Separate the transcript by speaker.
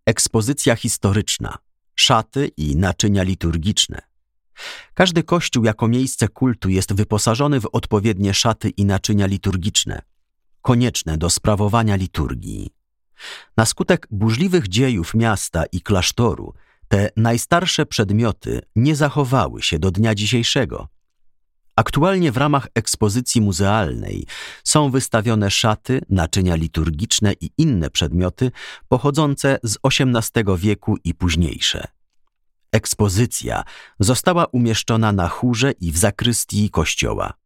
Speaker 1: Ekspozycja historyczna, szaty i naczynia liturgiczne. Każdy kościół jako miejsce kultu jest wyposażony w odpowiednie szaty i naczynia liturgiczne, konieczne do sprawowania liturgii. Na skutek burzliwych dziejów miasta i klasztoru te najstarsze przedmioty nie zachowały się do dnia dzisiejszego. Aktualnie w ramach ekspozycji muzealnej są wystawione szaty, naczynia liturgiczne i inne przedmioty pochodzące z XVIII wieku i późniejsze. Ekspozycja została umieszczona na chórze i w zakrystii kościoła.